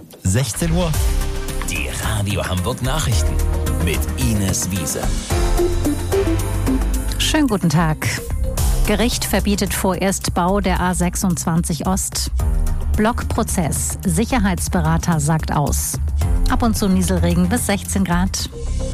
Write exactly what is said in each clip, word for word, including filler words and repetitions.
sechzehn Uhr. Die Radio Hamburg Nachrichten mit Ines Wiese. Schönen guten Tag. Gericht verbietet vorerst Bau der A sechsundzwanzig Ost. Blockprozess. Sicherheitsberater sagt aus. Ab und zu Nieselregen bis sechzehn Grad.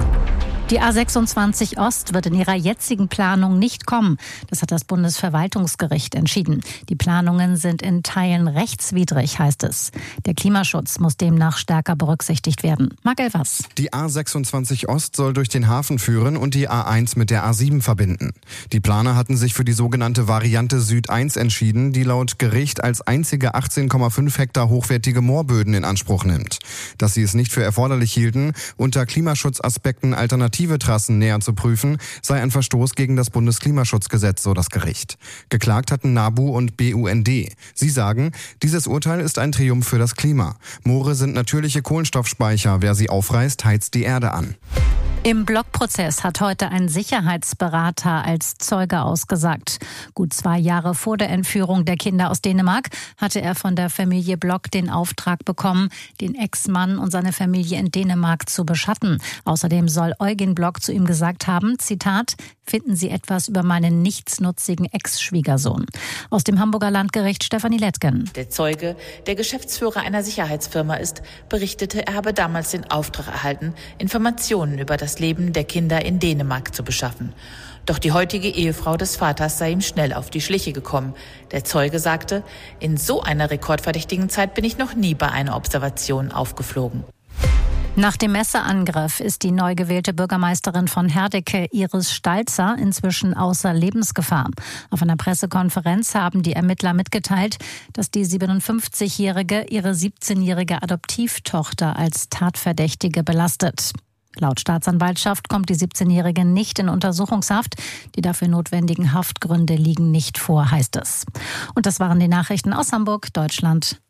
Die A sechsundzwanzig Ost wird in ihrer jetzigen Planung nicht kommen. Das hat das Bundesverwaltungsgericht entschieden. Die Planungen sind in Teilen rechtswidrig, heißt es. Der Klimaschutz muss demnach stärker berücksichtigt werden. Marc Elvers. Die A sechsundzwanzig Ost soll durch den Hafen führen und die A eins mit der A sieben verbinden. Die Planer hatten sich für die sogenannte Variante Süd eins entschieden, die laut Gericht als einzige achtzehn Komma fünf Hektar hochwertige Moorböden in Anspruch nimmt. Dass sie es nicht für erforderlich hielten, unter Klimaschutzaspekten alternativ Trassen näher zu prüfen, sei ein Verstoß gegen das Bundesklimaschutzgesetz, so das Gericht. Geklagt hatten NABU und B U N D. Sie sagen, dieses Urteil ist ein Triumph für das Klima. Moore sind natürliche Kohlenstoffspeicher. Wer sie aufreißt, heizt die Erde an. Im Blockprozess hat heute ein Sicherheitsberater als Zeuge ausgesagt. Gut zwei Jahre vor der Entführung der Kinder aus Dänemark hatte er von der Familie Block den Auftrag bekommen, den Ex-Mann und seine Familie in Dänemark zu beschatten. Außerdem soll Eugen Block zu ihm gesagt haben, Zitat, finden Sie etwas über meinen nichtsnutzigen Ex-Schwiegersohn. Aus dem Hamburger Landgericht Stefanie Lettgen. Der Zeuge, der Geschäftsführer einer Sicherheitsfirma ist, berichtete, er habe damals den Auftrag erhalten, Informationen über das Leben der Kinder in Dänemark zu beschaffen. Doch die heutige Ehefrau des Vaters sei ihm schnell auf die Schliche gekommen. Der Zeuge sagte, in so einer rekordverdächtigen Zeit bin ich noch nie bei einer Observation aufgeflogen. Nach dem Messerangriff ist die neu gewählte Bürgermeisterin von Herdecke, Iris Stalzer, inzwischen außer Lebensgefahr. Auf einer Pressekonferenz haben die Ermittler mitgeteilt, dass die siebenundfünfzigjährige ihre siebzehnjährige Adoptivtochter als Tatverdächtige belastet. Laut Staatsanwaltschaft kommt die siebzehnjährige nicht in Untersuchungshaft. Die dafür notwendigen Haftgründe liegen nicht vor, heißt es. Und das waren die Nachrichten aus Hamburg, Deutschland